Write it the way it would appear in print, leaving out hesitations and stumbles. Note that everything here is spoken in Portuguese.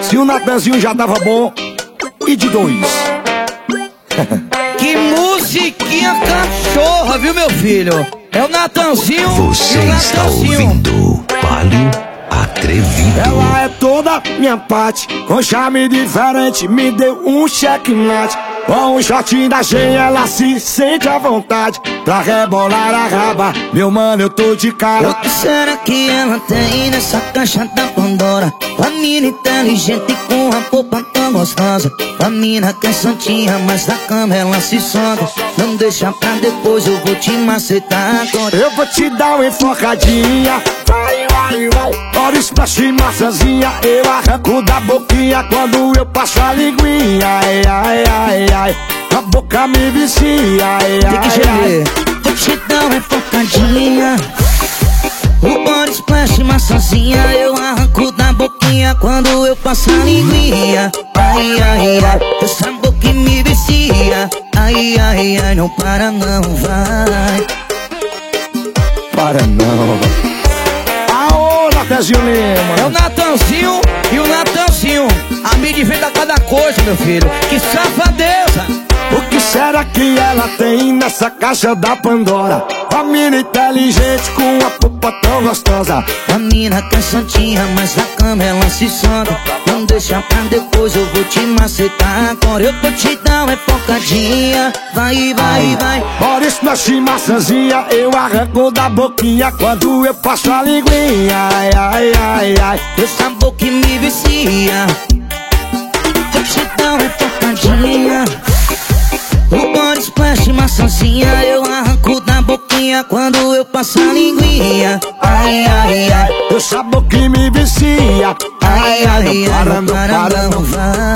Se o Natanzinho já tava bom, e de 2. Que musiquinha cachorra, viu, meu filho? É o Natanzinho. Você está ouvindo Palio Atrevido. Ela é toda minha parte, com charme diferente, me deu um checkmate. Com um shortinho da Shein ela se sente à vontade pra rebolar a raba. Meu mano, eu tô de cara. O que será que ela tem nessa caixa da Pandora? Uma mina inteligente com a roupa tão gostosa. Uma mina que é santinha, mas na cama ela se solta. Não deixa pra depois, eu vou te macetar agora. Eu vou te dar uma enfocadinha. Vai, vai, vai. Bora splash massazinha. Eu arranco da boquinha quando eu passo a linguinha. Ai, ai, ai, ai. A boca me vicia. Ai, tem que gemer. Vou te dar uma enfocadinha. O body splash massazinha. Eu arranco da boquinha quando eu passo a linguinha. Ai, ai, ai. Essa boca me vicia. Ai, ai, ai. Não para não, vai. Para não. Natanzinho Lima. É o Natanzinho e o Natanzinho. A mídia inventa cada coisa, meu filho. Que safadeza. O que será que ela tem nessa caixa da Pandora? Uma mina inteligente com uma pupa tão gostosa. Uma mina que é santinha, mas na cama ela se solta. Não deixa pra depois, eu vou te macetar agora. Eu vou te dar uma enfocadinha. Vai, vai, vai. Bora splash massazinha. Eu arranco da boquinha quando eu passo a linguinha. Ai, ai, ai, ai. Essa boca me vicia. Vou te dar uma enfocadinha. O body splash massazinha. Eu arranco da boquinha quando eu passo a linguinha. Ai, ai, ai. Essa boca me vicia. Ai, ai, ai. Não para não, vai.